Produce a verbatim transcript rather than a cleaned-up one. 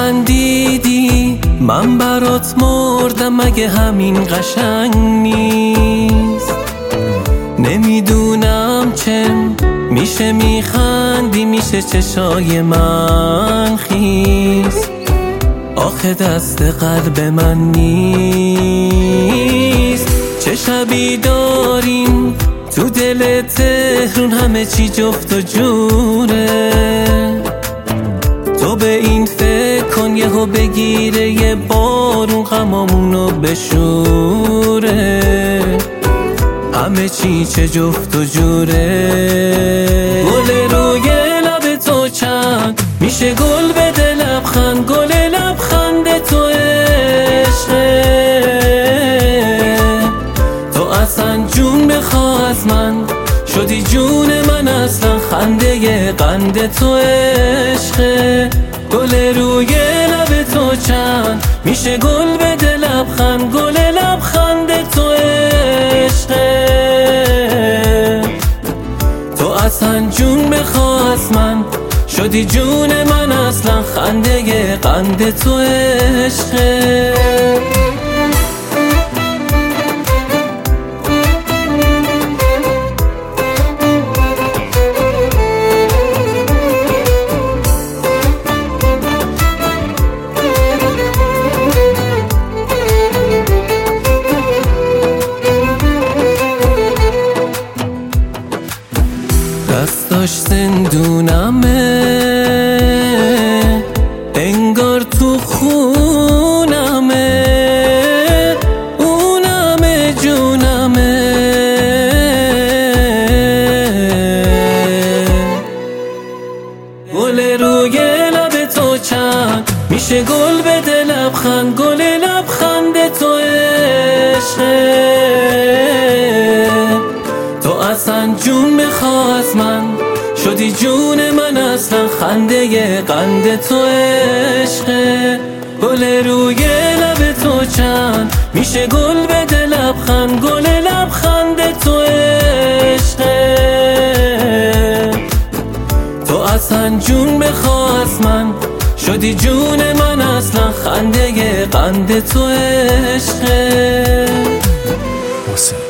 خندیدی من برات مردم، مگه همین قشنگ نیست؟ نمیدونم چه میشه میخندی، میشه چشای من خیز، آخه دست قلب من نیست. چه شبی داریم تو دل تهرون، همه چی جفت و جوره. تو به این فکر کن یهو بگیره یه بارون غمامونو بشوره، همه چی چه جفت و جوره. گل روی لب تو چند میشه گل بده لبخند، گل لبخند تو عشقه. تو اصلا جون بخوا از من، شدی جون من اصلا، خنده قند تو عشقه. گل روی لب تو چند میشه گل بده لبخند، گل لبخند تو عشقه. تو اصلا جون بخوا از من، شدی جون من اصلا، خنده قند تو عشقه. دستاش زندونمه، انگار تو خونمه، اونمه جونمه. گل روی لب تو چند میشه گل بده لبخند، گل لبخند تو عشقه. تو اصلا جون بخوا از من، شدی جون من اصلا، خنده قند تو عشقه. گل روی لب تو چند میشه گل بده لبخند، گل لبخند تو عشقه. تو اصلا جون بخوا از من، شدی جون من اصلا، خنده قند تو عشقه.